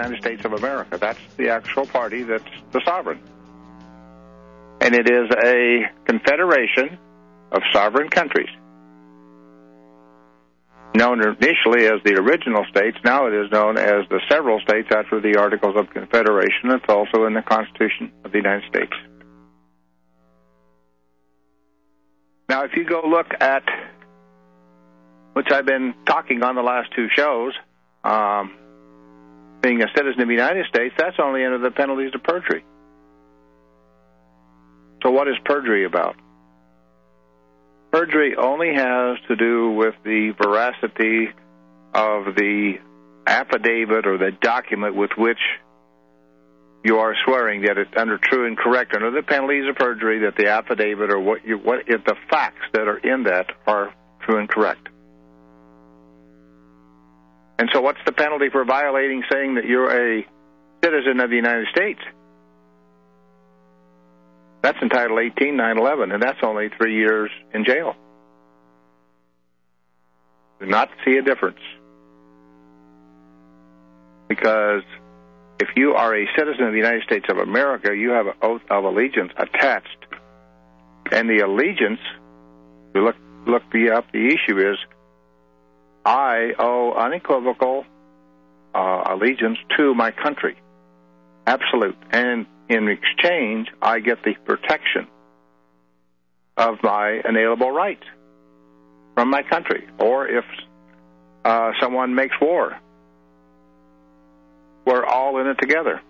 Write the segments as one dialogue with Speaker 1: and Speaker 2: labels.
Speaker 1: United States of America. That's the actual party that's the sovereign. And it is a confederation of sovereign countries, known initially as the original states. Now it is known as the several states after the Articles of Confederation. It's also in the Constitution of the United States. Now, if you go look at, which I've been talking on the last two shows, being a citizen of the United States, that's only under the penalties of perjury. So what is perjury about? Perjury only has to do with the veracity of the affidavit or the document with which you are swearing that it's under true and correct, under the penalties of perjury, that the affidavit or what if the facts that are in that are true and correct. And so what's the penalty for violating saying that you're a citizen of the United States? That's in Title 18, 911, and that's only 3 years in jail. Do not see a difference. Because if you are a citizen of the United States of America, you have an oath of allegiance attached. And the allegiance, you look up, the issue is, I owe unequivocal allegiance to my country. Absolute. And in exchange, I get the protection of my inalienable rights from my country. Or if someone makes war, we're all in it together.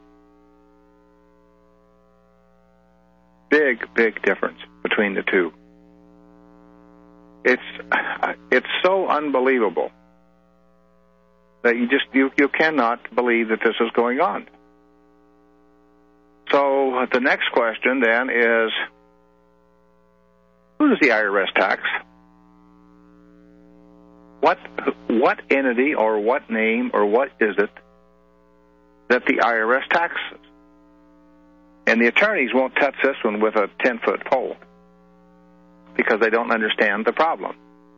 Speaker 1: Big, big difference between the two. It's so unbelievable that you cannot believe that this is going on. So the next question then is, who does the IRS tax? What entity or what name or what is it that the IRS taxes? And the attorneys won't touch this one with a 10-foot pole because they don't understand the problem.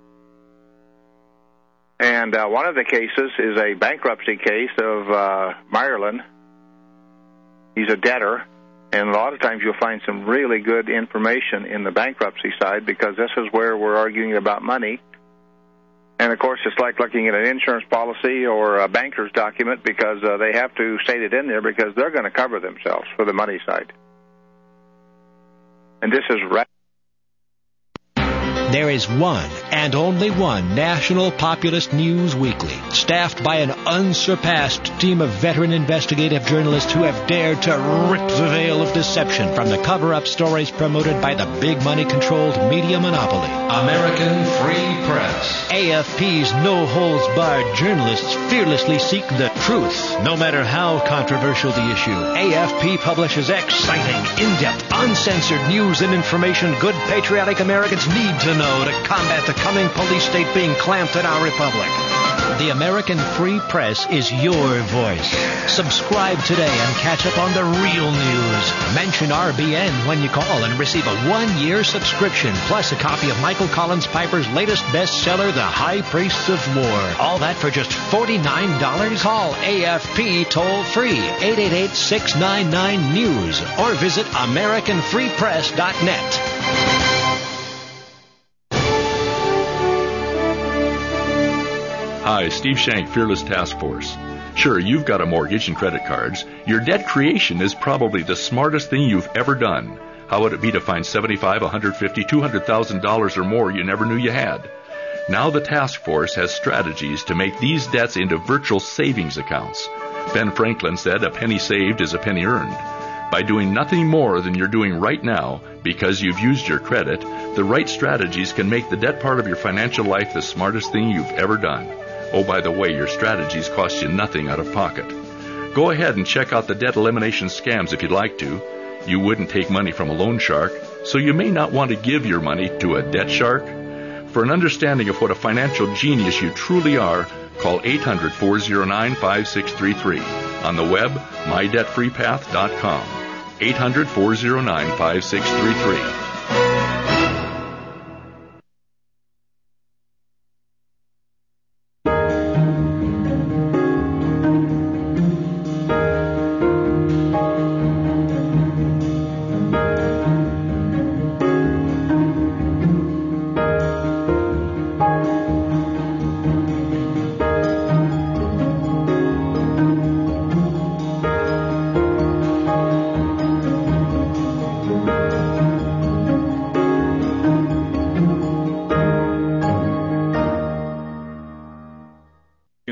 Speaker 1: And one of the cases is a bankruptcy case of Ireland. He's a debtor, and a lot of times you'll find some really good information in the bankruptcy side because this is where we're arguing about money. And, of course, it's like looking at an insurance policy or a banker's document because they have to state it in there because they're going to cover themselves for the money side. And this is
Speaker 2: There is one and only one national populist news weekly, staffed by an unsurpassed team of veteran investigative journalists who have dared to rip the veil of deception from the cover-up stories promoted by the big money-controlled media monopoly. American Free Press. AFP's no-holds-barred journalists fearlessly seek the truth, no matter how controversial the issue. AFP publishes exciting, in-depth, uncensored news and information good patriotic Americans need to know to combat the coming police state being clamped in our republic. The American Free Press is your voice. Subscribe today and catch up on the real news. Mention RBN when you call and receive a 1-year subscription, plus a copy of Michael Collins Piper's latest bestseller, The High Priests of War. All that for just $49? Call AFP toll-free, 888-699-NEWS, or visit AmericanFreePress.net.
Speaker 3: Hi, Steve Shank, Fearless Task Force. Sure, you've got a mortgage and credit cards. Your debt creation is probably the smartest thing you've ever done. How would it be to find $75,000, $150,000, $200,000 or more you never knew you had? Now the task force has strategies to make these debts into virtual savings accounts. Ben Franklin said a penny saved is a penny earned. By doing nothing more than you're doing right now because you've used your credit, the right strategies can make the debt part of your financial life the smartest thing you've ever done. Oh, by the way, your strategies cost you nothing out of pocket. Go ahead and check out the debt elimination scams if you'd like to. You wouldn't take money from a loan shark, so you may not want to give your money to a debt shark. For an understanding of what a financial genius you truly are, call 800-409-5633. On the web, mydebtfreepath.com. 800-409-5633.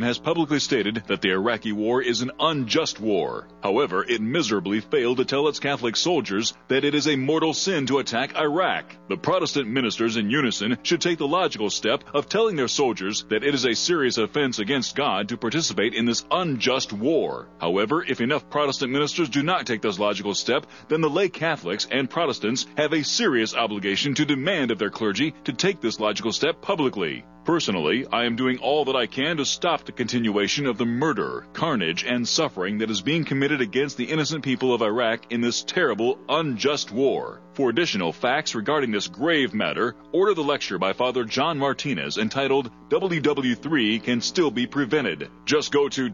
Speaker 4: has publicly stated that the Iraqi war is an unjust war. However, it miserably failed to tell its Catholic soldiers that it is a mortal sin to attack Iraq. The Protestant ministers in unison should take the logical step of telling their soldiers that it is a serious offense against God to participate in this unjust war. However, if enough Protestant ministers do not take this logical step, then the lay Catholics and Protestants have a serious obligation to demand of their clergy to take this logical step publicly. Personally, I am doing all that I can to stop the continuation of the murder, carnage, and suffering that is being committed against the innocent people of Iraq in this terrible, unjust war. For additional facts regarding this grave matter, order the lecture by Father John Martinez entitled WW3 Can Still Be Prevented. Just go to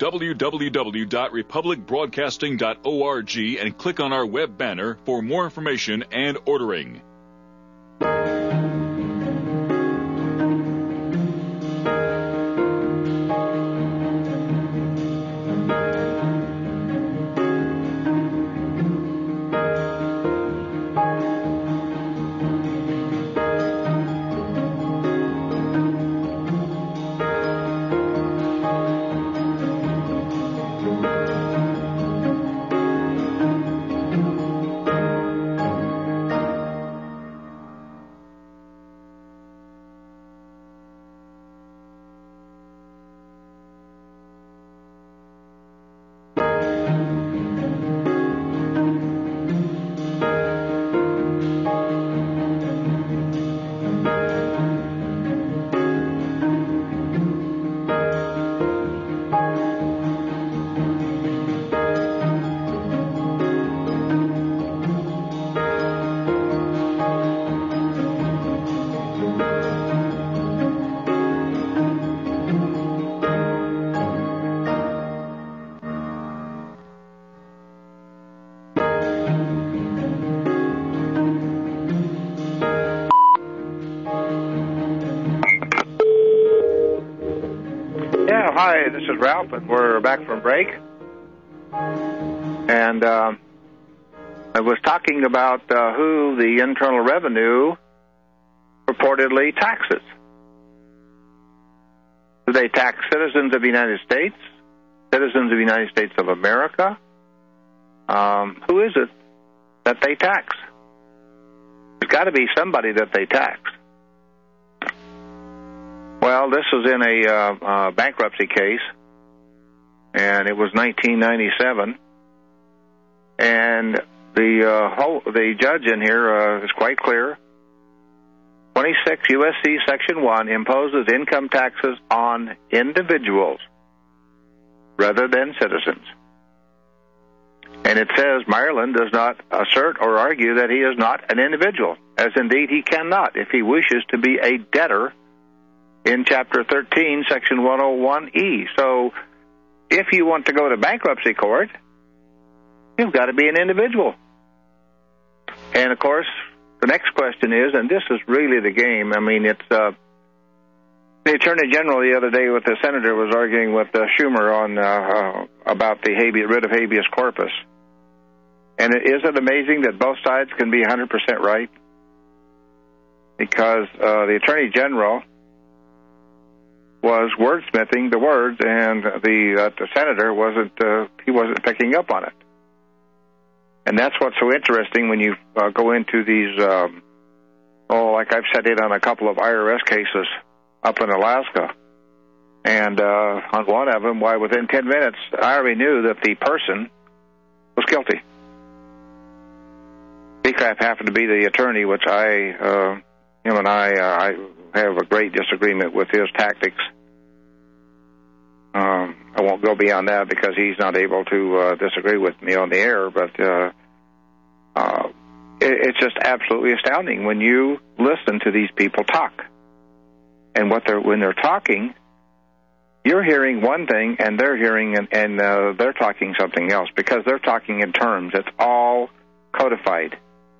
Speaker 4: www.republicbroadcasting.org and click on our web banner for more information and ordering.
Speaker 1: Hi, this is Ralph, and we're back from break. And I was talking about who the Internal Revenue purportedly taxes. Do they tax citizens of the United States? Citizens of the United States of America? Who is it that they tax? There's got to be somebody that they tax. Well, this was in a bankruptcy case, and it was 1997. And the judge in here is quite clear. 26 U.S.C. Section 1 imposes income taxes on individuals rather than citizens. And it says Maryland does not assert or argue that he is not an individual, as indeed he cannot if he wishes to be a debtor in Chapter 13, Section 101E. So if you want to go to bankruptcy court, you've got to be an individual. And, of course, the next question is, and this is really the game, I mean, it's the Attorney General the other day with the Senator was arguing with Schumer on about the writ of habeas corpus. And is it amazing that both sides can be 100% right? Because the Attorney General was wordsmithing the words, and the Senator wasn't picking up on it. And that's what's so interesting when you go into these, like I've set in on a couple of IRS cases up in Alaska. And on one of them, within 10 minutes, I already knew that the person was guilty. BCRAP happened to be the attorney, which I have a great disagreement with his tactics. I won't go beyond that because he's not able to disagree with me on the air, but it's just absolutely astounding when you listen to these people talk. And when they're talking, you're hearing one thing and they're hearing and they're talking something else because they're talking in terms. It's all codified.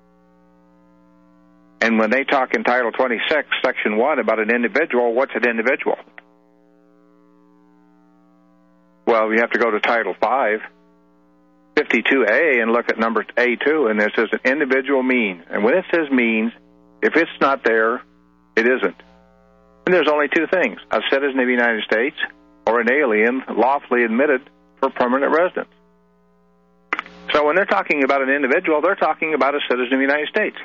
Speaker 1: And when they talk in Title 26, Section 1 about an individual, what's an individual? Well, you have to go to Title 5, 52A, and look at number A2, and it says an individual means. And when it says means, if it's not there, it isn't. And there's only two things: a citizen of the United States or an alien lawfully admitted for permanent residence. So when they're talking about an individual, they're talking about a citizen of the United States.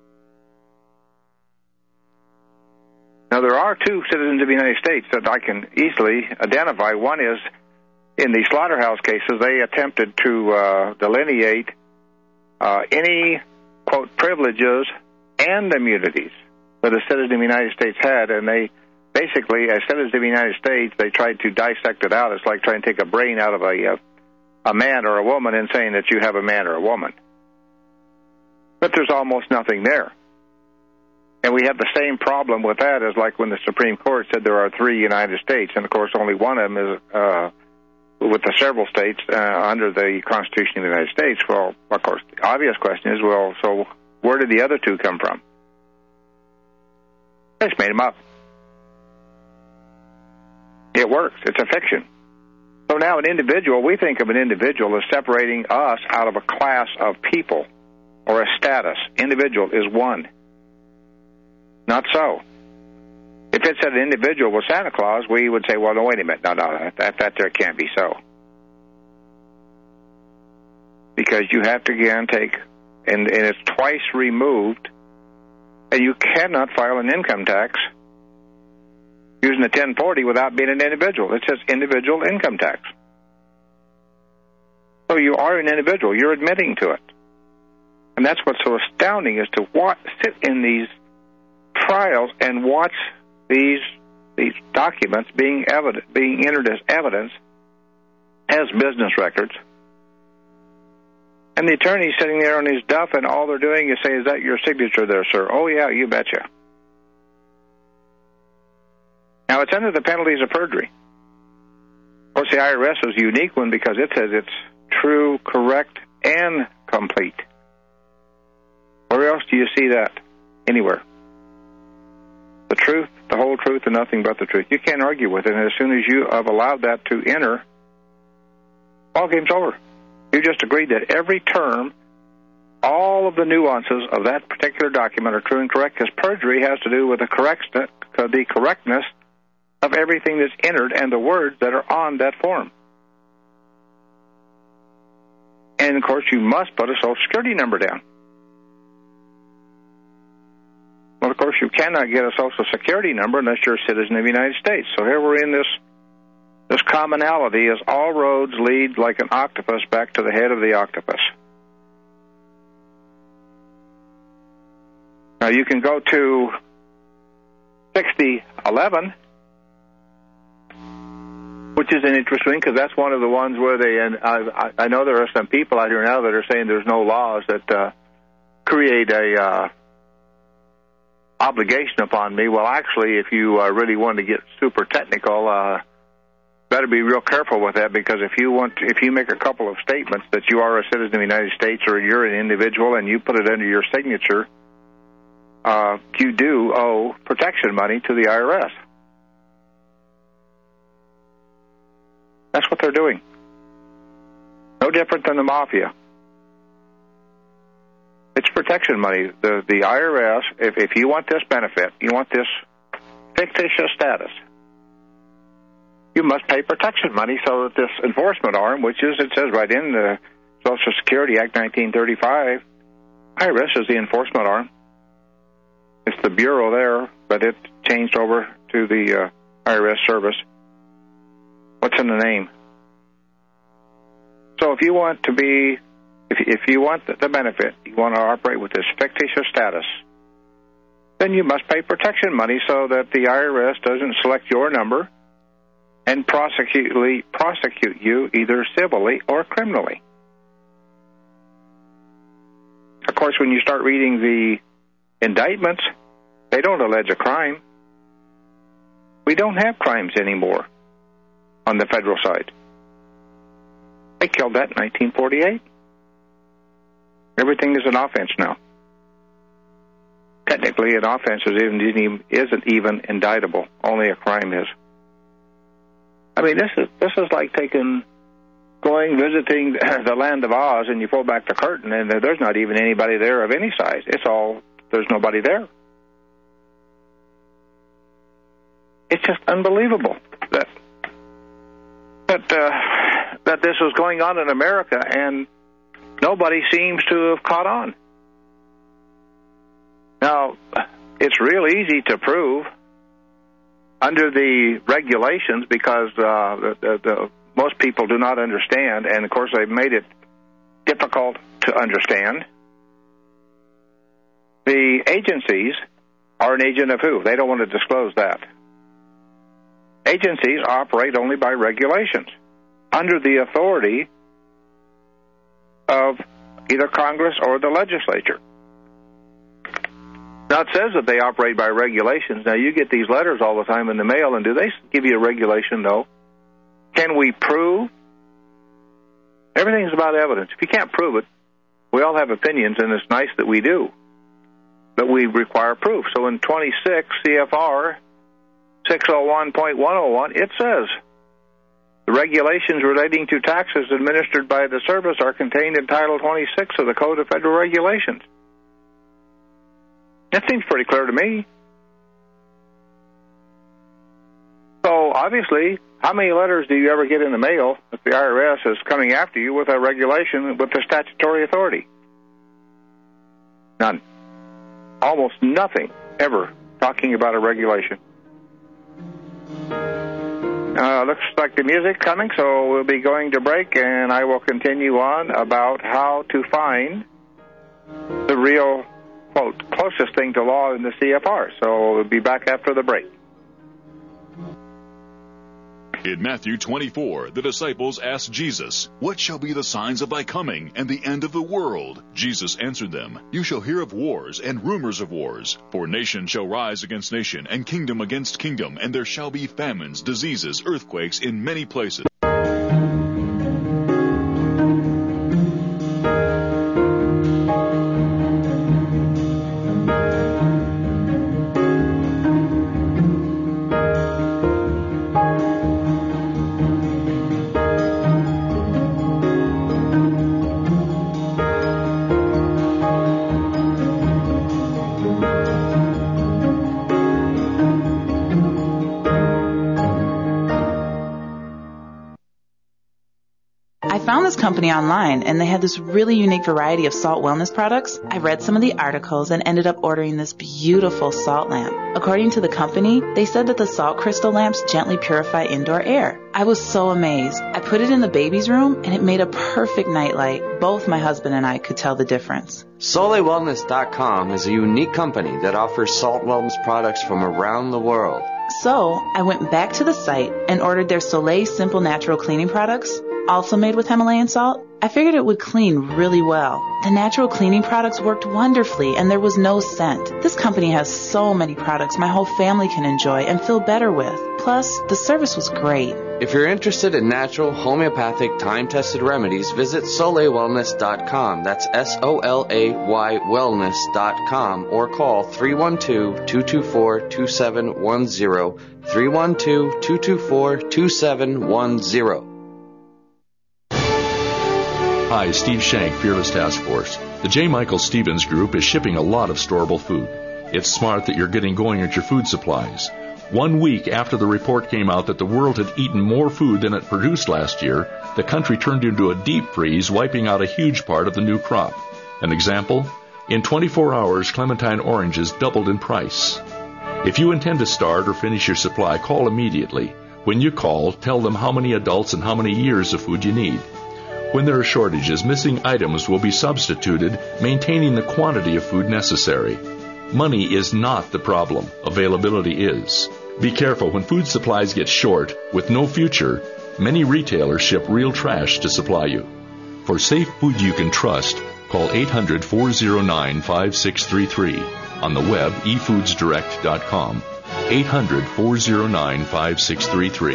Speaker 1: Now, there are two citizens of the United States that I can easily identify. One is, in the slaughterhouse cases, they attempted to delineate any, quote, privileges and immunities that a citizen of the United States had, and they basically, as citizens of the United States, they tried to dissect it out. It's like trying to take a brain out of a man or a woman and saying that you have a man or a woman. But there's almost nothing there. And we have the same problem with that as like when the Supreme Court said there are three United States, and of course only one of them is with the several states under the Constitution of the United States. Well, of course, the obvious question is, well, so where did the other two come from? They just made them up. It works. It's a fiction. So now an individual, we think of an individual as separating us out of a class of people or a status. Individual is one. Not so. If it said an individual was Santa Claus, we would say, well, no, wait a minute. No, that there can't be so. Because you have to, again, take, and it's twice removed, and you cannot file an income tax using a 1040 without being an individual. It says individual income tax. So you are an individual. You're admitting to it. And that's what's so astounding, is to sit in these trials and watch these documents being entered as evidence, as business records. And the attorney's sitting there on his duff, and all they're doing is saying, is that your signature there, sir? Oh, yeah, you betcha. Now, it's under the penalties of perjury. Of course, the IRS is a unique one because it says it's true, correct, and complete. Where else do you see that? Anywhere. The truth, the whole truth, and nothing but the truth. You can't argue with it, and as soon as you have allowed that to enter, all game's over. You just agreed that every term, all of the nuances of that particular document are true and correct, because perjury has to do with the correctness of everything that's entered and the words that are on that form. And, of course, you must put a Social Security number down. Well, of course, you cannot get a Social Security number unless you're a citizen of the United States. So here we're in this commonality as all roads lead like an octopus back to the head of the octopus. Now, you can go to 6011, which is an interesting, because that's one of the ones where and I know there are some people out here now that are saying there's no laws that create a obligation upon me. Well, actually, if you really want to get super technical, better be real careful with that, because if you make a couple of statements that you are a citizen of the United States or you're an individual and you put it under your signature, you do owe protection money to the IRS. That's what they're doing. No different than the mafia. It's protection money. The IRS, if you want this benefit, you want this fictitious status, you must pay protection money so that this enforcement arm, which is, it says right in the Social Security Act 1935, IRS is the enforcement arm. It's the bureau there, but it changed over to the IRS service. What's in the name? So if you want to be, if you want the benefit, you want to operate with this fictitious status, then you must pay protection money so that the IRS doesn't select your number and prosecute you either civilly or criminally. Of course, when you start reading the indictments, they don't allege a crime. We don't have crimes anymore on the federal side. They killed that in 1948. Everything is an offense now. Technically, an offense isn't even indictable. Only a crime is. I mean, this is like visiting the land of Oz, and you pull back the curtain, and there's not even anybody there of any size. There's nobody there. It's just unbelievable that that this was going on in America, and nobody seems to have caught on. Now, it's real easy to prove under the regulations because most people do not understand, and of course they've made it difficult to understand. The agencies are an agent of who? They don't want to disclose that. Agencies operate only by regulations under the authority of either Congress or the legislature. Now, it says that they operate by regulations. Now, you get these letters all the time in the mail, and do they give you a regulation? No. Can we prove? Everything's about evidence. If you can't prove it, we all have opinions, and it's nice that we do. But we require proof. So in 26 CFR 601.101, it says, the regulations relating to taxes administered by the service are contained in Title 26 of the Code of Federal Regulations. That seems pretty clear to me. So, obviously, how many letters do you ever get in the mail if the IRS is coming after you with a regulation with the statutory authority? None. Almost nothing ever talking about a regulation. Looks like the music coming, so we'll be going to break, and I will continue on about how to find the real, quote, closest thing to law in the CFR. So we'll be back after the break.
Speaker 4: In Matthew 24, the disciples asked Jesus, "What shall be the signs of thy coming and the end of the world?" Jesus answered them, "You shall hear of wars and rumors of wars. For nation shall rise against nation, and kingdom against kingdom, and there shall be famines, diseases, earthquakes in many places."
Speaker 5: Company online, and they had this really unique variety of salt wellness products. I read some of the articles and ended up ordering this beautiful salt lamp. According to the company, they said that the salt crystal lamps gently purify indoor air. I was so amazed. I put it in the baby's room, and it made a perfect nightlight. Both my husband and I could tell the difference.
Speaker 6: SoleilWellness.com is a unique company that offers salt wellness products from around the world.
Speaker 5: So I went back to the site and ordered their Soleil Simple Natural Cleaning products, also made with Himalayan salt. I figured it would clean really well. The natural cleaning products worked wonderfully, and there was no scent. This company has so many products my whole family can enjoy and feel better with. Plus, the service was great.
Speaker 6: If you're interested in natural, homeopathic, time-tested remedies, visit SoleilWellness.com. That's SOLAY wellness.com, or call 312-224-2710, 312-224-2710.
Speaker 3: Hi, Steve Shank, Fearless Task Force. The J. Michael Stevens Group is shipping a lot of storable food. It's smart that you're getting going at your food supplies. 1 week after the report came out that the world had eaten more food than it produced last year, the country turned into a deep freeze, wiping out a huge part of the new crop. An example? In 24 hours, clementine oranges doubled in price. If you intend to start or finish your supply, call immediately. When you call, tell them how many adults and how many years of food you need. When there are shortages, missing items will be substituted, maintaining the quantity of food necessary. Money is not the problem. Availability is. Be careful when food supplies get short. With no future, many retailers ship real trash to supply you. For safe food you can trust, call 800-409-5633. On the web, efoodsdirect.com. 800-409-5633.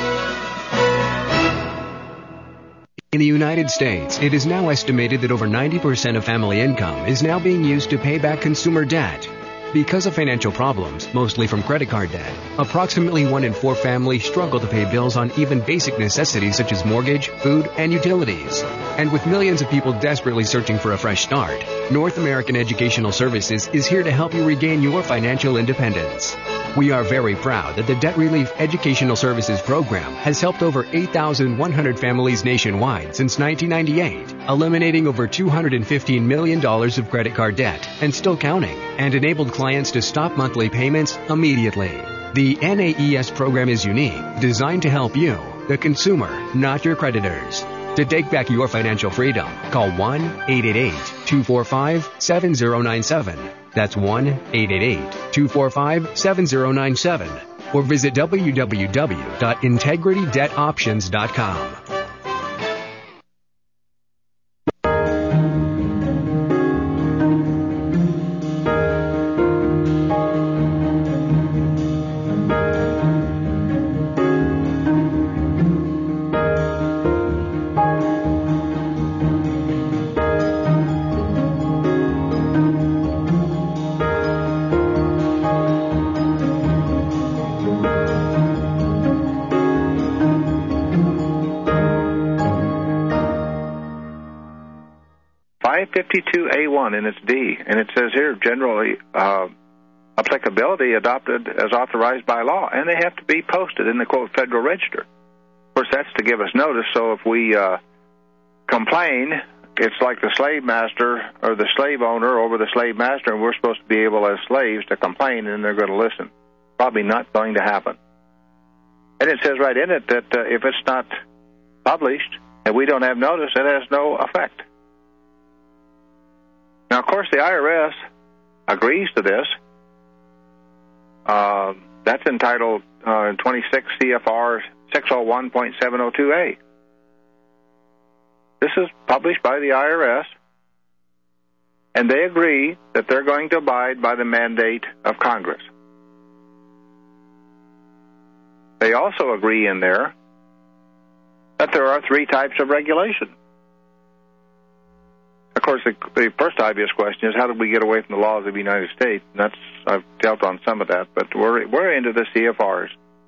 Speaker 7: In the United States, it is now estimated that over 90% of family income is now being used to pay back consumer debt. Because of financial problems, mostly from credit card debt, approximately 1 in 4 families struggle to pay bills on even basic necessities such as mortgage, food, and utilities. And with millions of people desperately searching for a fresh start, North American Educational Services is here to help you regain your financial independence. We are very proud that the Debt Relief Educational Services Program has helped over 8,100 families nationwide since 1998, eliminating over $215 million of credit card debt and still counting, and enabled clients to stop monthly payments immediately. The NAES program is unique, designed to help you, the consumer, not your creditors. To take back your financial freedom, call 1-888-245-7097. That's 1-888-245-7097. Or visit www.integritydebtoptions.com.
Speaker 1: A1 in its D, and it says here generally applicability adopted as authorized by law, and they have to be posted in the quote Federal Register. Of course, that's to give us notice. So if we complain, it's like the slave master or the slave owner over the slave master, and we're supposed to be able as slaves to complain, and they're going to listen. Probably not going to happen. And it says right in it that if it's not published and we don't have notice, it has no effect. Now, of course, the IRS agrees to this. That's entitled 26 CFR 601.702A. This is published by the IRS, and they agree that they're going to abide by the mandate of Congress. They also agree in there that there are three types of regulation. Of course, the first obvious question is how did we get away from the laws of the United States? And I've dealt on some of that, but we're into the CFRs.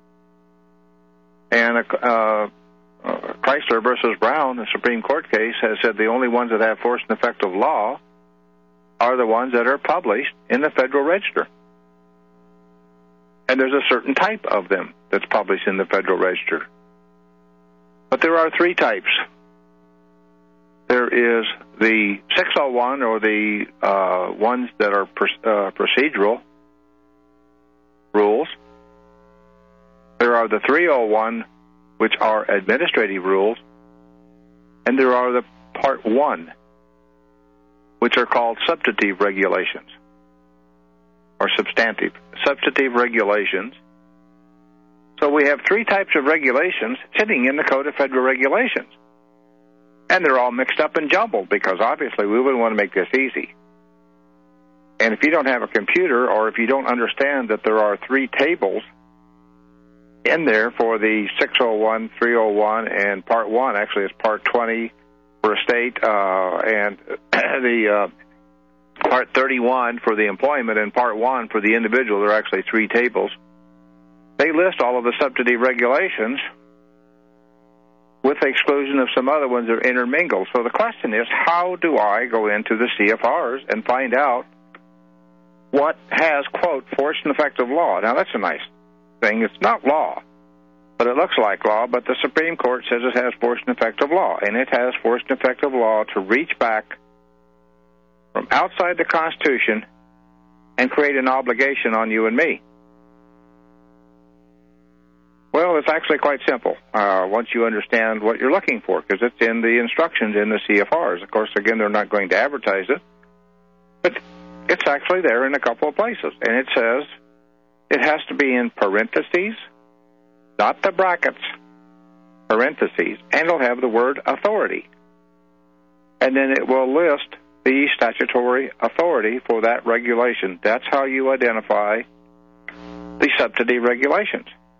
Speaker 1: And Chrysler versus Brown, the Supreme Court case, has said the only ones that have force and effect of law are the ones that are published in the Federal Register. And there's a certain type of them that's published in the Federal Register. But there are three types. There is the 601, or the ones that are procedural rules. There are the 301, which are administrative rules. And there are the Part 1, which are called substantive regulations, or substantive regulations. So we have three types of regulations sitting in the Code of Federal Regulations. And they're all mixed up and jumbled because obviously we wouldn't want to make this easy. And if you don't have a computer, or if you don't understand that there are three tables in there for the 601, 301, and Part 1, actually it's Part 20 for a state, and the Part 31 for the employment, and Part 1 for the individual, there are actually three tables. They list all of the substantive regulations with the exclusion of some other ones that are intermingled. So the question is, how do I go into the CFRs and find out what has, quote, force and effect of law? Now, that's a nice thing. It's not law, but it looks like law, but the Supreme Court says it has force and effect of law, and it has force and effect of law to reach back from outside the Constitution and create an obligation on you and me. Well, it's actually quite simple once you understand what you're looking for, because it's in the instructions in the CFRs. Of course, again, they're not going to advertise it, but it's actually there in a couple of places. And it says it has to be in parentheses, not the brackets, parentheses, and it'll have the word authority. And then it will list the statutory authority for that regulation. That's how you identify the substantive regulations.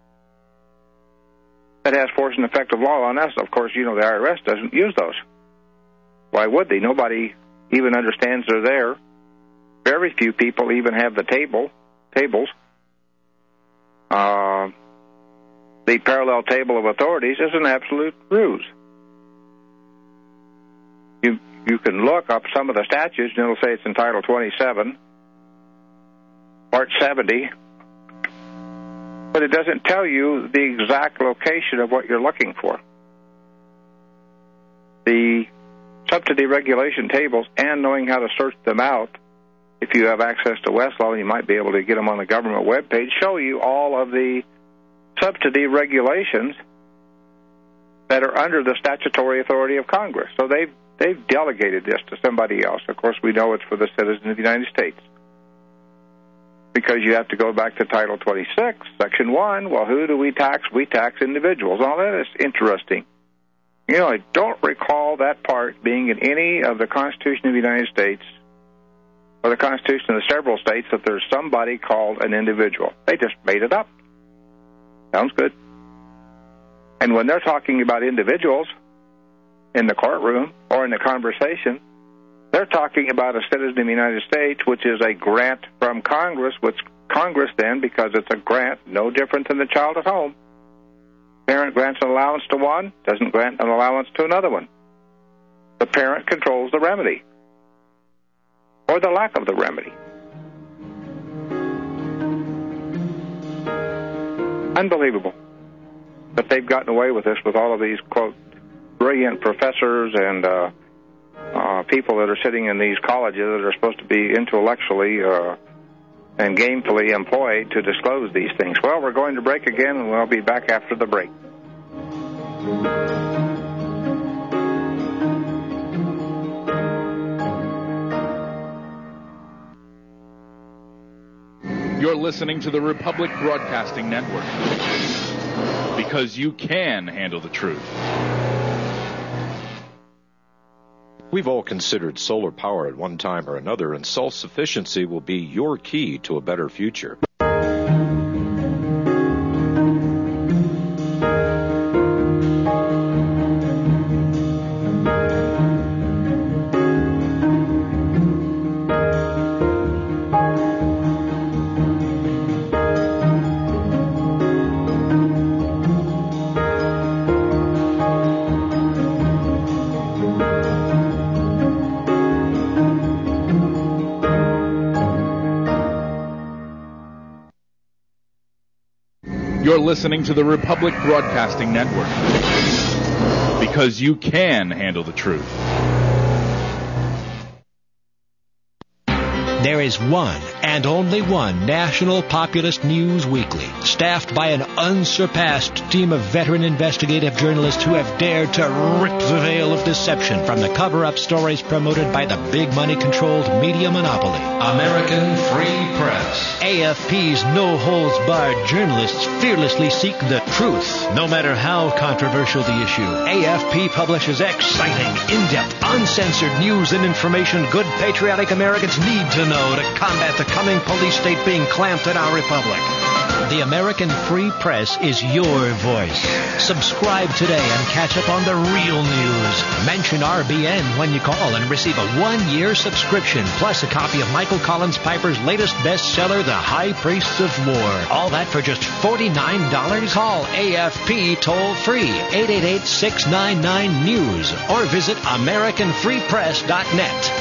Speaker 1: That has force and effect of law on us. Of course, you know the IRS doesn't use those. Why would they? Nobody even understands they're there. Very few people even have the tables. The parallel table of authorities is an absolute ruse. You can look up some of the statutes, and it'll say it's in Title 27, Part 70, but it doesn't tell you the exact location of what you're looking for. The subsidy regulation tables and knowing how to search them out, if you have access to Westlaw, you might be able to get them on the government webpage, show you all of the subsidy regulations that are under the statutory authority of Congress. So they've delegated this to somebody else. Of course, we know it's for the citizens of the United States, because you have to go back to Title 26, Section 1. Well, who do we tax? We tax individuals. All that is interesting. You know, I don't recall that part being in any of the Constitution of the United States or the Constitution of the several states that there's somebody called an individual. They just made it up. Sounds good. And when they're talking about individuals in the courtroom or in the conversation, they're talking about a citizen of the United States, which is a grant from Congress, which Congress then, because it's a grant, no different than the child at home. Parent grants an allowance to one, doesn't grant an allowance to another one. The parent controls the remedy, or the lack of the remedy. Unbelievable that they've gotten away with this with all of these, quote, brilliant professors and people that are sitting in these colleges that are supposed to be intellectually and gainfully employed to disclose these things. Well, we're going to break again, and we'll be back after the break.
Speaker 4: You're listening to the Republic Broadcasting Network, because you can handle the truth.
Speaker 8: We've all considered solar power at one time or another, and self-sufficiency will be your key to a better future.
Speaker 4: You're listening to the Republic Broadcasting Network, because you can handle the truth.
Speaker 2: There is one and only one National Populist News Weekly, staffed by an unsurpassed team of veteran investigative journalists who have dared to rip the veil of deception from the cover-up stories promoted by the big money-controlled media monopoly, American Free Press. AFP's no-holds-barred journalists fearlessly seek the truth, no matter how controversial the issue. AFP publishes exciting, in-depth, uncensored news and information good patriotic Americans need to know to combat the coming police state being clamped in our republic. The American Free Press is your voice. Subscribe today and catch up on the real news. Mention RBN when you call and receive a 1-year subscription, plus a copy of Michael Collins Piper's latest bestseller, The High Priests of War. All that for just $49? Call AFP toll-free, 888-699-NEWS, or visit AmericanFreePress.net.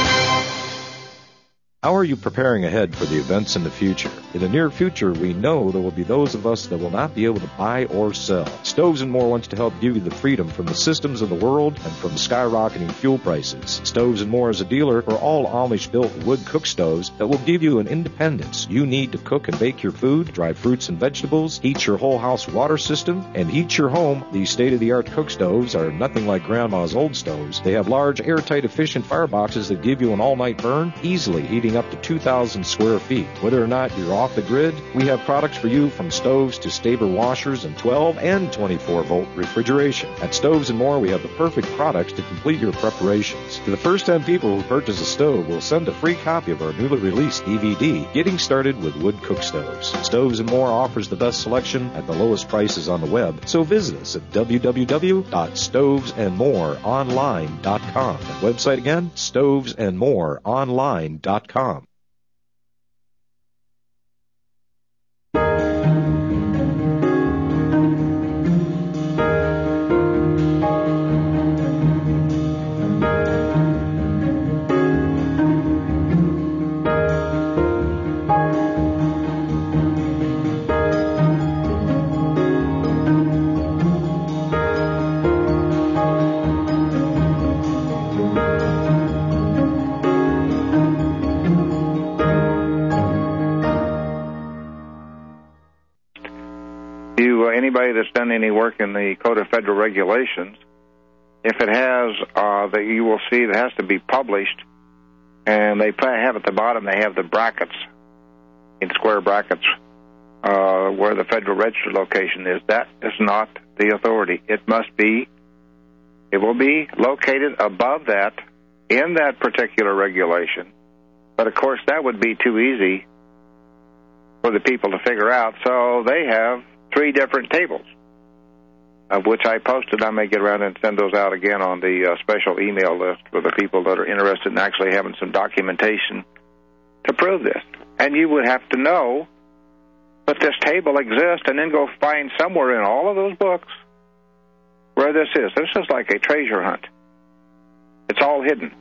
Speaker 8: How are you preparing ahead for the events in the future? In the near future, we know there will be those of us that will not be able to buy or sell. Stoves & More wants to help give you the freedom from the systems of the world and from skyrocketing fuel prices. Stoves & More is a dealer for all Amish-built wood cook stoves that will give you an independence you need to cook and bake your food, dry fruits and vegetables, heat your whole house water system, and heat your home. These state-of-the-art cook stoves are nothing like Grandma's old stoves. They have large, airtight, efficient fireboxes that give you an all-night burn, easily heating up to 2,000 square feet. Whether or not you're off the grid, we have products for you, from stoves to Staber washers and 12 and 24-volt refrigeration. At Stoves & More, we have the perfect products to complete your preparations. To the first 10 people who purchase a stove, we'll send a free copy of our newly released DVD, Getting Started with Wood Cook Stoves. Stoves & More offers the best selection at the lowest prices on the web, so visit us at www.stovesandmoreonline.com. That website again, stovesandmoreonline.com.
Speaker 1: anybody that's done any work in the Code of Federal Regulations, if it has, that you will see it has to be published, and they have at the bottom, they have the brackets, in square brackets, where the Federal Register location is. That is not the authority. It will be located above that in that particular regulation. But, of course, that would be too easy for the people to figure out. So they have 3 different tables, of which I posted. I may get around and send those out again on the special email list for the people that are interested in actually having some documentation to prove this. And you would have to know that this table exists and then go find somewhere in all of those books where this is. This is like a treasure hunt. It's all hidden.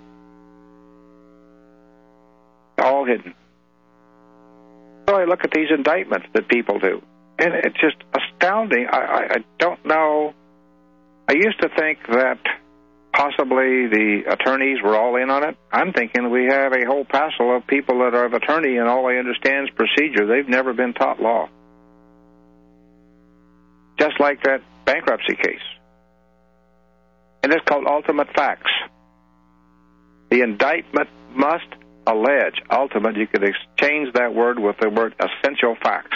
Speaker 1: All hidden. So I look at these indictments that people do, and it's just astounding. I don't know. I used to think that possibly the attorneys were all in on it. I'm thinking we have a whole passel of people that are of attorney and all they understand is procedure. They've never been taught law. Just like that bankruptcy case. And it's called ultimate facts. The indictment must allege. Ultimate, you could exchange that word with the word essential facts.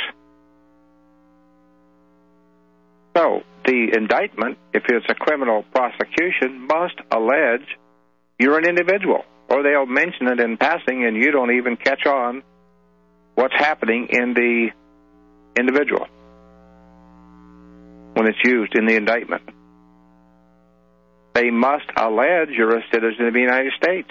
Speaker 1: So, the indictment, if it's a criminal prosecution, must allege you're an individual, or they'll mention it in passing and you don't even catch on what's happening in the individual when it's used in the indictment. They must allege you're a citizen of the United States,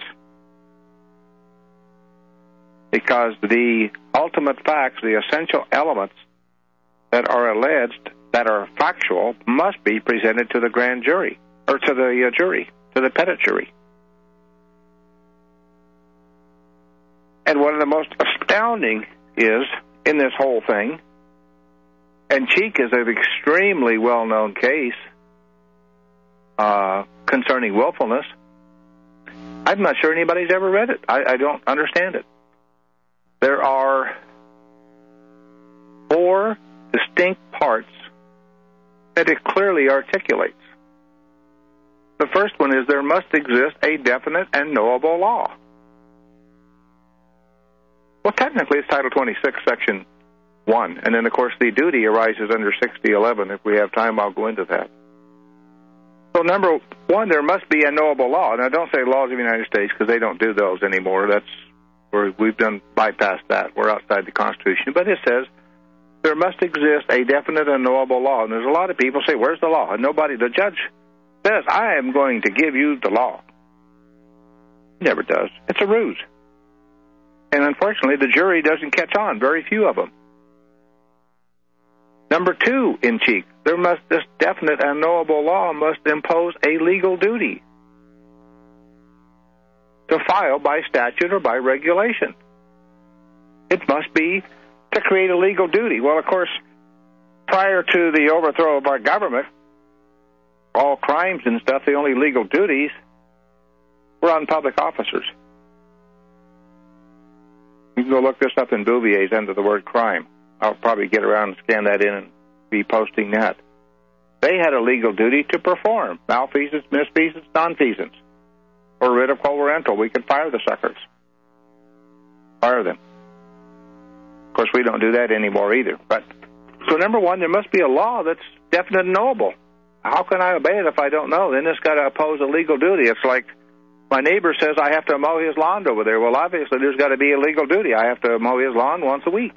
Speaker 1: because the ultimate facts, the essential elements that are alleged, that are factual, must be presented to the grand jury, or to the jury, to the petit jury. And one of the most astounding is, in this whole thing, and Cheek is an extremely well-known case concerning willfulness. I'm not sure anybody's ever read it. I don't understand it. There are 4 distinct parts that it clearly articulates. The first one is there must exist a definite and knowable law. Well, technically it's Title 26, Section 1. And then, of course, the duty arises under 6011. If we have time, I'll go into that. So, number 1, there must be a knowable law. Now, don't say laws of the United States, because they don't do those anymore. We've bypassed that. We're outside the Constitution. But it says there must exist a definite and knowable law. And there's a lot of people say, where's the law? And the judge says, I am going to give you the law. He never does. It's a ruse. And unfortunately, the jury doesn't catch on, very few of them. Number 2 in Cheek, this definite and knowable law must impose a legal duty to file by statute or by regulation. It must be to create a legal duty. Well, of course, prior to the overthrow of our government, all crimes and stuff, the only legal duties were on public officers. You can go look this up in Bouvier's under the word crime. I'll probably get around and scan that in and be posting that. They had a legal duty to perform malfeasance, misfeasance, nonfeasance, or writ of quo warranto. We could fire the suckers. Fire them. Of course, we don't do that anymore either. But so, number 1, there must be a law that's definite and knowable. How can I obey it if I don't know? Then it's got to oppose a legal duty. It's like my neighbor says I have to mow his lawn over there. Well, obviously, there's got to be a legal duty. I have to mow his lawn once a week.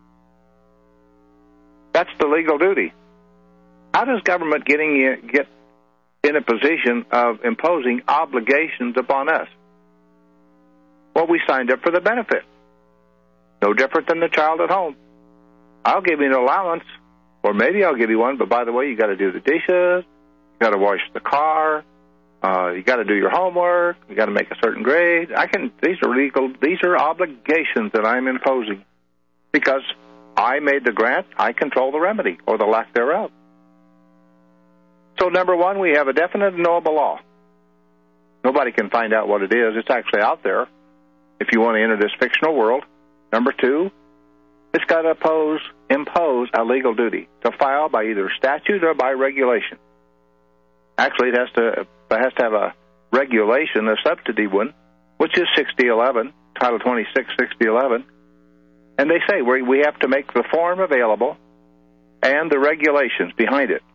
Speaker 1: That's the legal duty. How does government get in a position of imposing obligations upon us? Well, we signed up for the benefit. No different than the child at home. I'll give you an allowance, or maybe I'll give you one, but by the way, you got to do the dishes, you got to wash the car, you got to do your homework, you got to make a certain grade. These are legal. These are obligations that I'm imposing because I made the grant. I control the remedy or the lack thereof. So, number 1, we have a definite and knowable law. Nobody can find out what it is. It's actually out there if you want to enter this fictional world. Number 2, it's got to impose a legal duty to file by either statute or by regulation. Actually, it has to have a regulation, a subsidy one, which is 6011, Title 26, 6011. And they say we have to make the form available and the regulations behind it.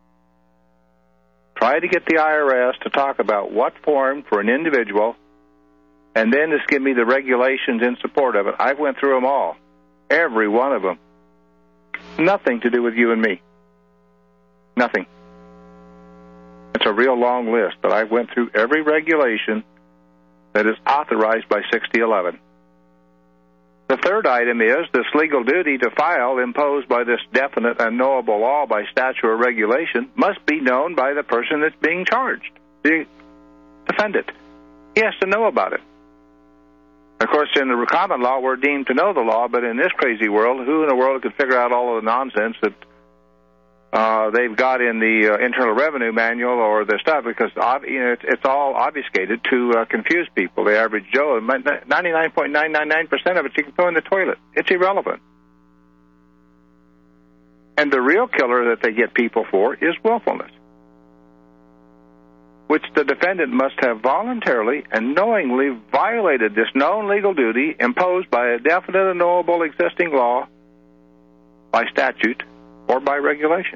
Speaker 1: Try to get the IRS to talk about what form for an individual, and then just give me the regulations in support of it. I went through them all, every one of them. Nothing to do with you and me. Nothing. It's a real long list, but I went through every regulation that is authorized by 6011. The third item is this legal duty to file imposed by this definite and knowable law by statute or regulation must be known by the person that's being charged, the defendant. He has to know about it. Of course, in the common law, we're deemed to know the law, but in this crazy world, who in the world could figure out all of the nonsense that they've got in the Internal Revenue Manual or the stuff, because it's all obfuscated to confuse people. The average Joe, 99.999% of it you can throw in the toilet. It's irrelevant. And the real killer that they get people for is willfulness, which the defendant must have voluntarily and knowingly violated this known legal duty imposed by a definite and knowable existing law, by statute, or by regulation.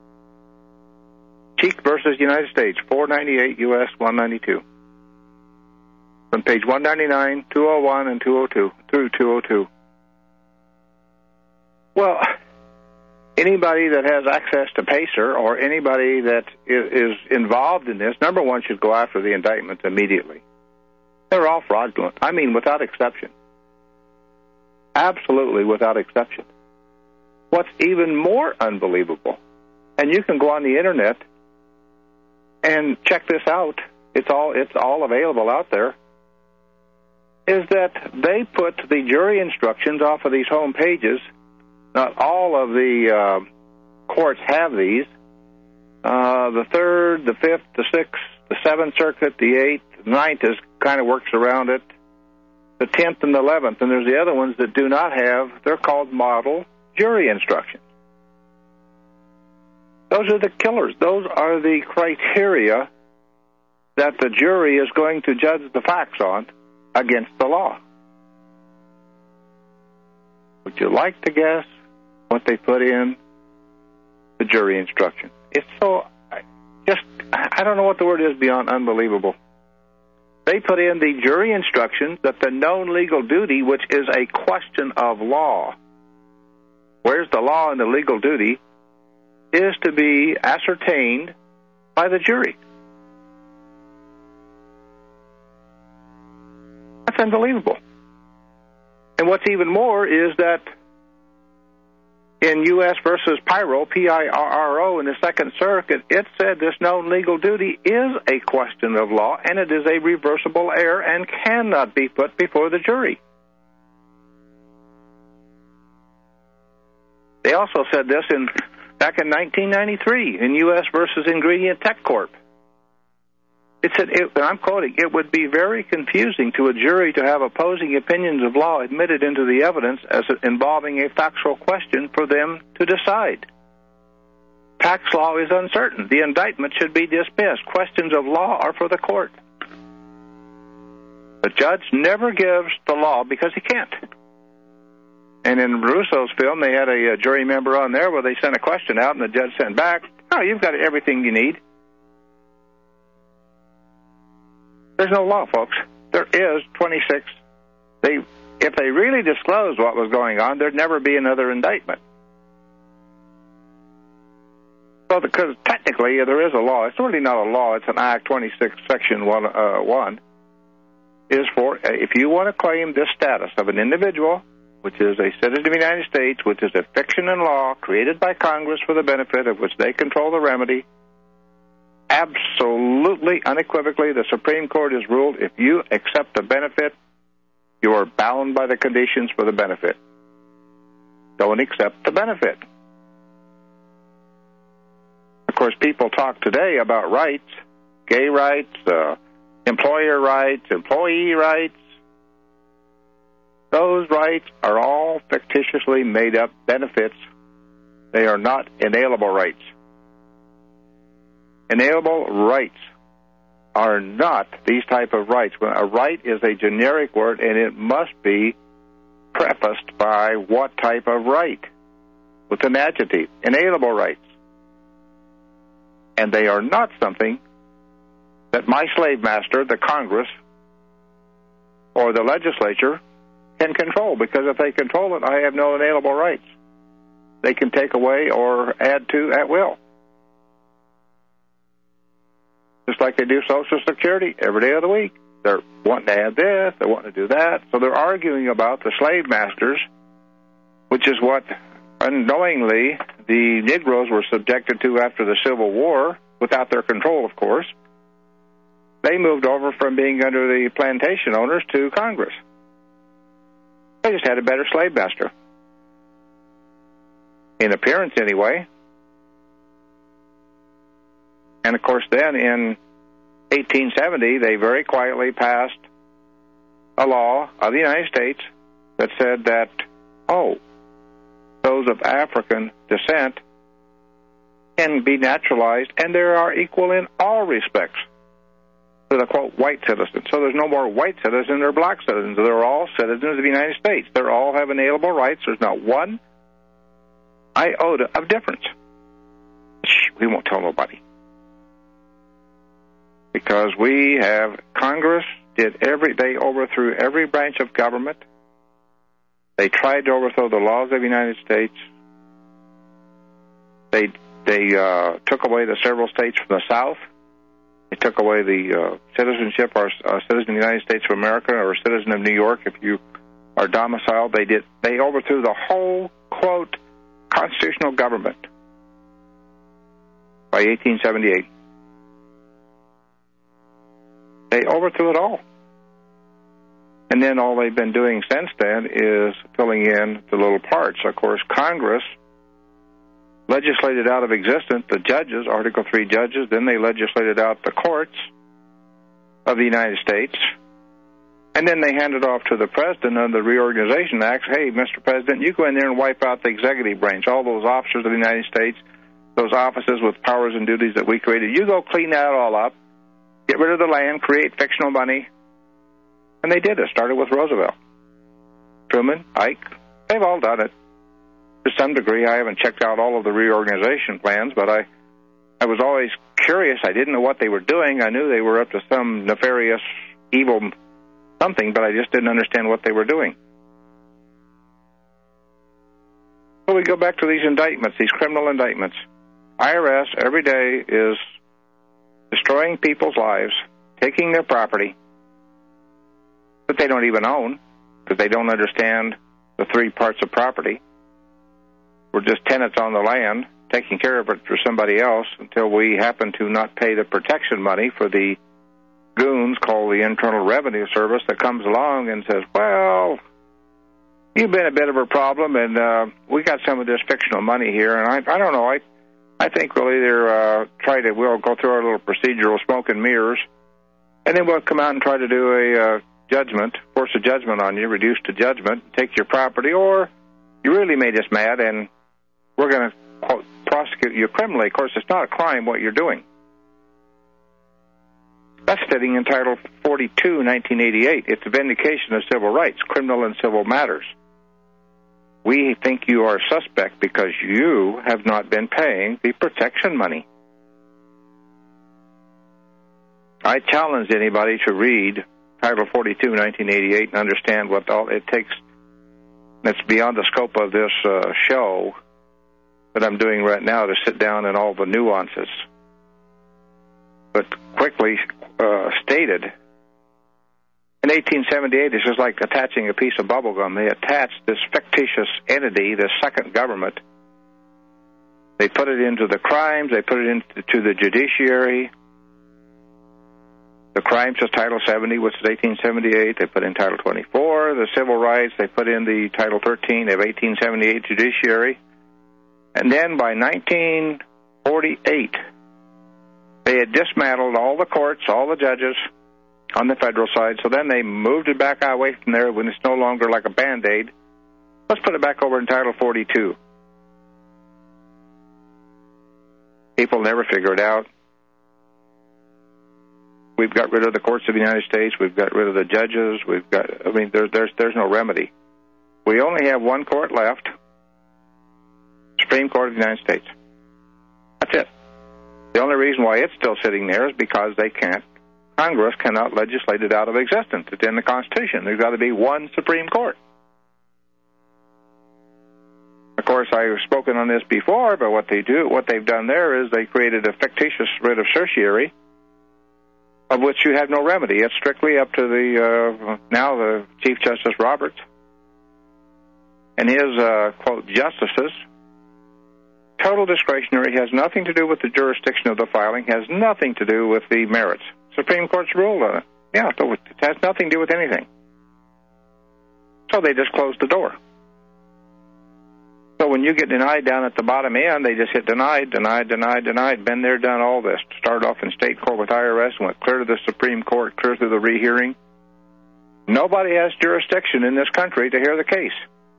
Speaker 1: Cheek versus United States, 498 U.S. 192. From page 199, 201, and 202, through 202. Well, anybody that has access to PACER or anybody that is involved in this, number one, should go after the indictments immediately. They're all fraudulent. I mean, without exception. Absolutely without exception. What's even more unbelievable, and you can go on the internet and check this out, it's all available out there, is that they put the jury instructions off of these home pages. Not all of the courts have these. The 3rd, the 5th, the 6th, the 7th Circuit, the 8th, the 9th kind of works around it. The 10th and the 11th, and there's the other ones that do not have, they're called model jury instructions. Those are the killers. Those are the criteria that the jury is going to judge the facts on against the law. Would you like to guess what they put in the jury instruction? It's so, I don't know what the word is beyond unbelievable. They put in the jury instructions that the known legal duty, which is a question of law, where's the law and the legal duty, is to be ascertained by the jury. That's unbelievable. And what's even more is that in U.S. versus Pirro, P-I-R-R-O, in the Second Circuit, it said this known legal duty is a question of law, and it is a reversible error and cannot be put before the jury. They also said this back in 1993 in U.S. versus Ingredient Tech Corp. It said, and I'm quoting, it would be very confusing to a jury to have opposing opinions of law admitted into the evidence as involving a factual question for them to decide. Tax law is uncertain. The indictment should be dismissed. Questions of law are for the court. The judge never gives the law because he can't. And in Russo's film, they had a jury member on there where they sent a question out and the judge sent back, oh, you've got everything you need. There's no law, folks. There is 26. If they really disclosed what was going on, there'd never be another indictment. Well, because technically there is a law. It's really not a law. It's an Act 26, Section 1, is for, if you want to claim this status of an individual, which is a citizen of the United States, which is a fiction in law created by Congress for the benefit of which they control the remedy, absolutely, unequivocally, the Supreme Court has ruled if you accept the benefit, you are bound by the conditions for the benefit. Don't accept the benefit. Of course, people talk today about rights, gay rights, employer rights, employee rights. Those rights are all fictitiously made up benefits. They are not inalienable rights. Inalienable rights are not these type of rights. A right is a generic word, and it must be prefaced by what type of right, with an adjective. Inalienable rights. And they are not something that my slave master, the Congress, or the legislature can control, because if they control it, I have no inalienable rights. They can take away or add to at will. Just like they do Social Security every day of the week. They're wanting to add this, they're wanting to do that. So they're arguing about the slave masters, which is what unknowingly the Negroes were subjected to after the Civil War, without their control, of course. They moved over from being under the plantation owners to Congress. They just had a better slave master. In appearance, anyway. And, of course, then in 1870, they very quietly passed a law of the United States that said that, those of African descent can be naturalized, and they are equal in all respects to the, quote, white citizens. So there's no more white citizens or black citizens. They're all citizens of the United States. They all have inalienable rights. There's not one iota of difference. We won't tell nobody. Because we have, Congress they overthrew every branch of government. They tried to overthrow the laws of the United States. They took away the several states from the South. They took away the citizenship, or citizen of the United States of America, or citizen of New York if you are domiciled. They overthrew the whole, quote, constitutional government by 1878. They overthrew it all. And then all they've been doing since then is filling in the little parts. Of course, Congress legislated out of existence the judges, Article III judges. Then they legislated out the courts of the United States. And then they handed off to the President under the Reorganization Act, hey, Mr. President, you go in there and wipe out the executive branch, all those officers of the United States, those offices with powers and duties that we created. You go clean that all up, get rid of the land, create fictional money. And they did it. Started with Roosevelt. Truman, Ike, they've all done it. To some degree, I haven't checked out all of the reorganization plans, but I was always curious. I didn't know what they were doing. I knew they were up to some nefarious, evil something, but I just didn't understand what they were doing. So we go back to these indictments, these criminal indictments. IRS every day is destroying people's lives, taking their property that they don't even own, because they don't understand the three parts of property. We're just tenants on the land, taking care of it for somebody else until we happen to not pay the protection money for the goons called the Internal Revenue Service that comes along and says, well, you've been a bit of a problem, and we got some of this fictional money here, and I don't know, I think we'll either we'll go through our little procedural smoke and mirrors, and then we'll come out and try to do a force a judgment on you, reduce to judgment, take your property, or you really made us mad, and we're going to, quote, prosecute you criminally. Of course, it's not a crime what you're doing. That's sitting in Title 42, 1988. It's a vindication of civil rights, criminal and civil matters. We think you are suspect because you have not been paying the protection money. I challenge anybody to read Title 42, 1988, and understand what all it takes. It's beyond the scope of this show that I'm doing right now to sit down in all the nuances. But quickly stated, in 1878, it's just like attaching a piece of bubble gum. They attached this fictitious entity, this second government. They put it into the crimes. They put it into the judiciary. The crimes is Title 70, which is 1878. They put in Title 24. The civil rights, they put in the Title 13 of 1878 judiciary. And then by 1948, they had dismantled all the courts, all the judges, on the federal side. So then they moved it back away from there when it's no longer like a Band-Aid. Let's put it back over in Title 42. People never figure it out. We've got rid of the courts of the United States. We've got rid of the judges. There's no remedy. We only have one court left, Supreme Court of the United States. That's it. The only reason why it's still sitting there is because Congress cannot legislate it out of existence. It's in the Constitution. There's got to be one Supreme Court. Of course, I've spoken on this before, but what they've done there is they created a fictitious writ of certiorari, of which you have no remedy. It's strictly up to the Chief Justice Roberts and his, quote, justices. Total discretionary, has nothing to do with the jurisdiction of the filing, has nothing to do with the merits. Supreme Court's ruled on it. Yeah, so it has nothing to do with anything. So they just closed the door. So when you get denied down at the bottom end, they just hit denied, denied, denied, denied. Been there, done all this. Started off in state court with IRS, went clear to the Supreme Court, clear through the rehearing. Nobody has jurisdiction in this country to hear the case.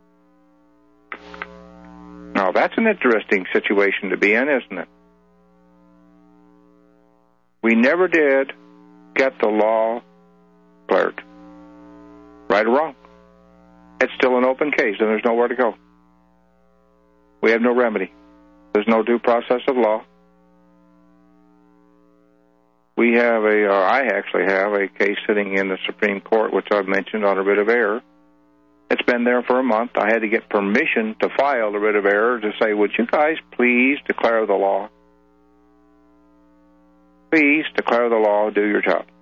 Speaker 1: Now, that's an interesting situation to be in, isn't it? We never did get the law cleared. Right or wrong. It's still an open case, and there's nowhere to go. We have no remedy. There's no due process of law. I actually have a case sitting in the Supreme Court, which I've mentioned, on a writ of error. It's been there for a month. I had to get permission to file the writ of error to say, would you guys please declare the law? Please declare the law, do your job.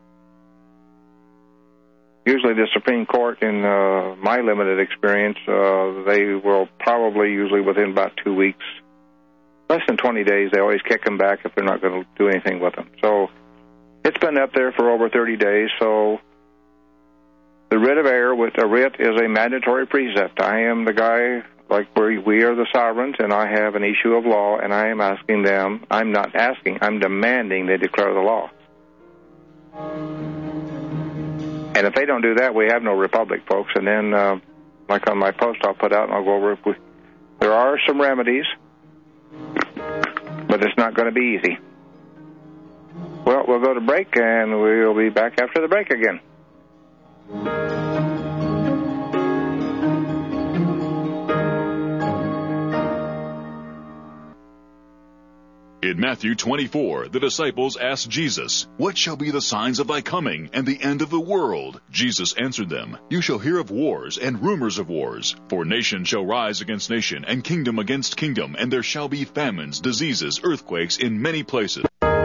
Speaker 1: Usually the Supreme Court, in my limited experience, they will probably usually within about 2 weeks, less than 20 days, they always kick them back if they're not going to do anything with them. So it's been up there for over 30 days, so the writ of error with a writ is a mandatory precept. I am the guy, like we are the sovereigns, and I have an issue of law, and I am asking them, I'm not asking, I'm demanding they declare the law. And if they don't do that, we have no republic, folks. And then, like on my post I'll put out, and I'll go over it. There are some remedies, but it's not going to be easy. Well, we'll go to break, and we'll be back after the break again.
Speaker 4: In Matthew 24, the disciples asked Jesus, "What shall be the signs of thy coming and the end of the world?" Jesus answered them, "You shall hear of wars and rumors of wars. For nation shall rise against nation, and kingdom against kingdom, and there shall be famines, diseases, earthquakes in many places."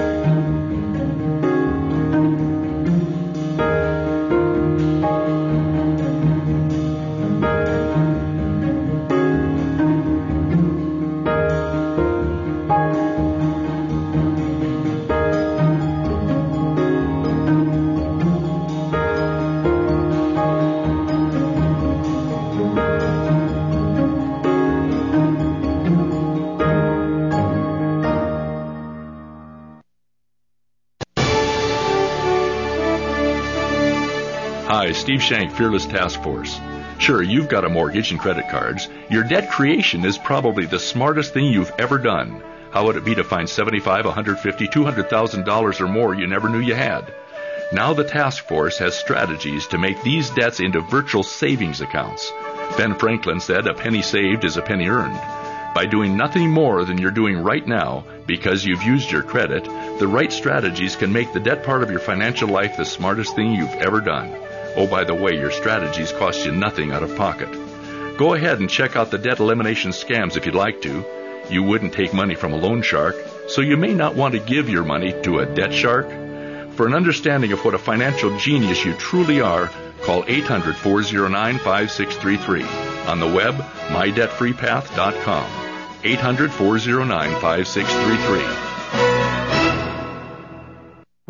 Speaker 3: Hi, Steve Shank, Fearless Task Force. Sure, you've got a mortgage and credit cards. Your debt creation is probably the smartest thing you've ever done. How would it be to find $75,000, $150,000, $200,000 or more you never knew you had? Now the task force has strategies to make these debts into virtual savings accounts. Ben Franklin said, "A penny saved is a penny earned." By doing nothing more than you're doing right now, because you've used your credit, the right strategies can make the debt part of your financial life the smartest thing you've ever done. Oh, by the way, your strategies cost you nothing out of pocket. Go ahead and check out the debt elimination scams if you'd like to. You wouldn't take money from a loan shark, so you may not want to give your money to a debt shark. For an understanding of what a financial genius you truly are, call 800-409-5633. On the web, mydebtfreepath.com. 800-409-5633.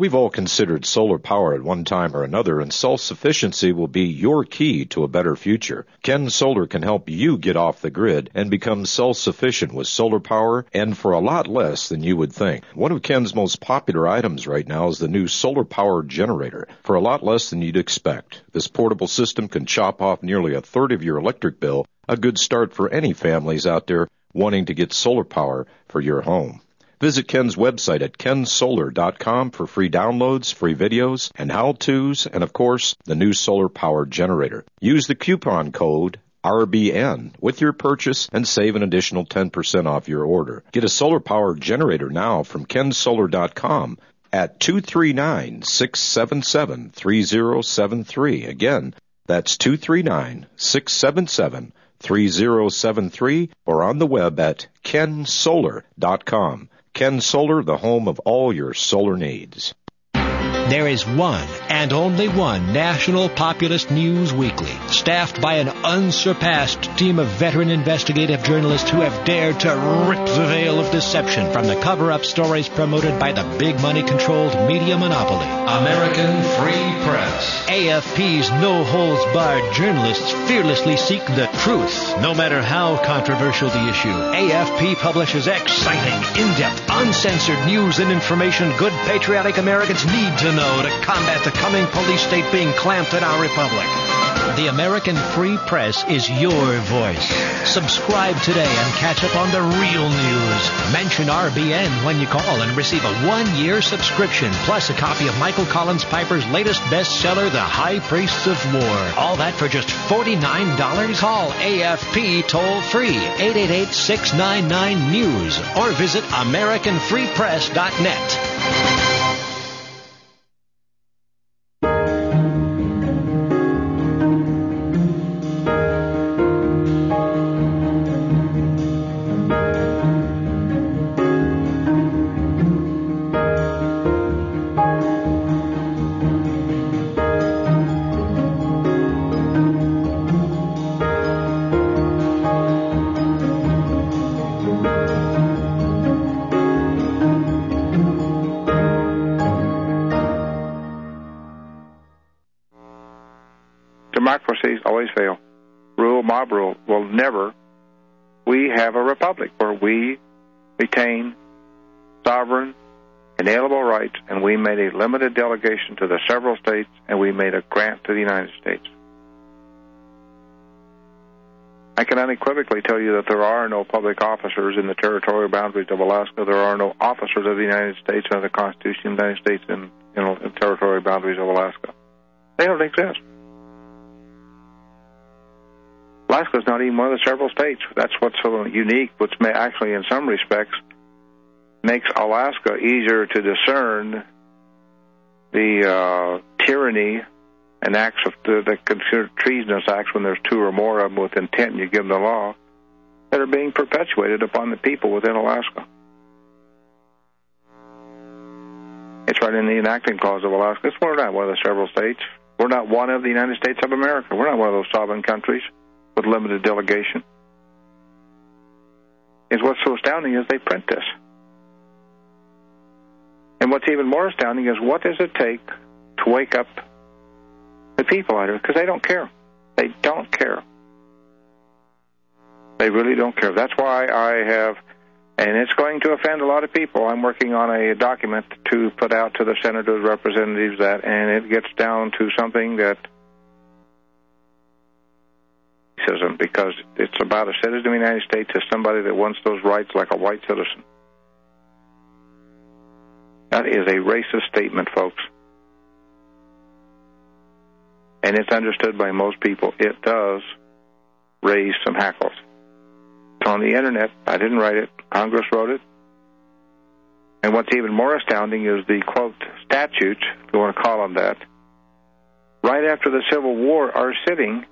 Speaker 8: We've all considered solar power at one time or another, and self-sufficiency will be your key to a better future. Ken Solar can help you get off the grid and become self-sufficient with solar power, and for a lot less than you would think. One of Ken's most popular items right now is the new solar power generator, for a lot less than you'd expect. This portable system can chop off nearly a third of your electric bill, a good start for any families out there wanting to get solar power for your home. Visit Ken's website at kensolar.com for free downloads, free videos, and how-tos, and of course, the new solar power generator. Use the coupon code RBN with your purchase and save an additional 10% off your order. Get a solar power generator now from kensolar.com at 239-677-3073. Again, that's 239-677-3073 or on the web at kensolar.com. Ken Solar, the home of all your solar needs.
Speaker 2: There is one and only one National Populist News Weekly, staffed by an unsurpassed team of veteran investigative journalists who have dared to rip the veil of deception from the cover-up stories promoted by the big money-controlled media monopoly. American Free Press. AFP's no-holds-barred journalists fearlessly seek the truth, no matter how controversial the issue. AFP publishes exciting, in-depth, uncensored news and information good patriotic Americans need to know to combat the coming police state being clamped in our republic. The American Free Press is your voice. Subscribe today and catch up on the real news. Mention RBN when you call and receive a 1-year subscription, plus a copy of Michael Collins Piper's latest bestseller, The High Priests of War. All that for just $49? Call AFP toll-free, 888-699-NEWS, or visit AmericanFreePress.net.
Speaker 1: Democracies always fail. Mob rule will never. We have a republic where we retain sovereign, inalienable rights, and we made a limited delegation to the several states, and we made a grant to the United States. I can unequivocally tell you that there are no public officers in the territorial boundaries of Alaska. There are no officers of the United States under the Constitution of the United States in the territorial boundaries of Alaska. They don't exist. Alaska is not even one of the several states. That's what's so unique, which may actually, in some respects, makes Alaska easier to discern the tyranny and acts of the considered treasonous acts when there's two or more of them with intent and you give them the law that are being perpetuated upon the people within Alaska. It's right in the enacting clause of Alaska. We're not one of the several states. We're not one of the United States of America. We're not one of those sovereign countries with limited delegation. Is what's so astounding is they print this. And what's even more astounding is what does it take to wake up the people out here? Because they don't care. They don't care. They really don't care. That's why I have, and it's going to offend a lot of people, I'm working on a document to put out to the senators, representatives, and it gets down to something that because it's about a citizen of the United States as somebody that wants those rights like a white citizen. That is a racist statement, folks. And it's understood by most people. It does raise some hackles. It's on the Internet. I didn't write it. Congress wrote it. And what's even more astounding is the, quote, statutes, if you want to call them that, right after the Civil War are sitting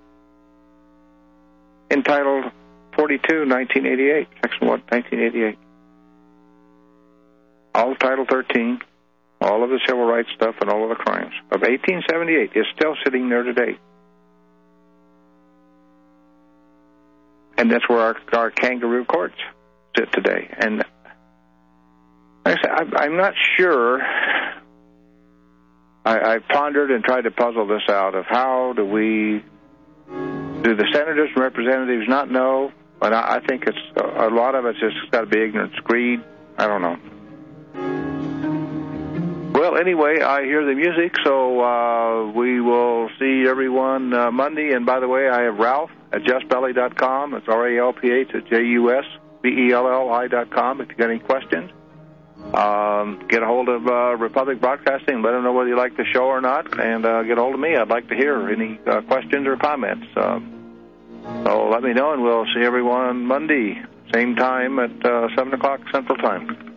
Speaker 1: entitled 42, 1988, Section 1, 1988. All of Title 13, all of the civil rights stuff, and all of the crimes of 1878 is still sitting there today. And that's where our kangaroo courts sit today. And like I said, I'm not sure I've pondered and tried to puzzle this out of how do the senators and representatives not know? But I think it's a lot of it's just got to be ignorance, greed. I don't know. Well, anyway, I hear the music, so we will see everyone Monday. And by the way, I have Ralph at justbelly.com. It's RALPH at JUSBELLI.com if you got any questions. Get a hold of Republic Broadcasting. Let them know whether you like the show or not, and get a hold of me. I'd like to hear any questions or comments. So let me know, and we'll see everyone Monday, same time at 7 o'clock Central Time.